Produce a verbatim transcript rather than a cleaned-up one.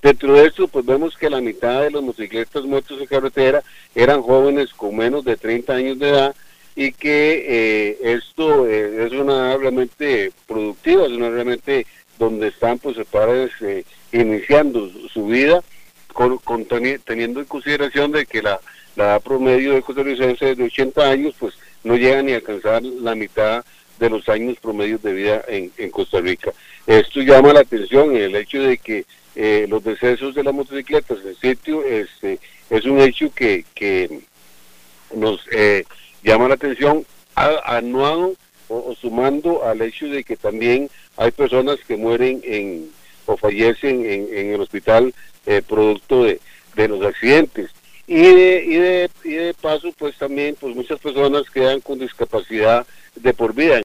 Dentro de esto, pues vemos que la mitad de los motocicletas muertos en carretera eran jóvenes con menos de treinta años de edad, y que eh, esto eh, es una edad realmente productiva, es una edad realmente donde están pues sus padres eh, iniciando su, su vida, con, con, teniendo en consideración de que la, la edad promedio de costarricense es de ochenta años, pues no llega ni a alcanzar la mitad de los años promedios de vida en, en Costa Rica. Esto llama la atención, el hecho de que eh, los decesos de las motocicletas en sitio este, es un hecho que, que nos eh, llama la atención, anuado o, o sumando al hecho de que también hay personas que mueren en o fallecen en, en el hospital eh, producto de, de los accidentes. Y de, y, de, y de paso, pues también pues muchas personas quedan con discapacidad de por vida.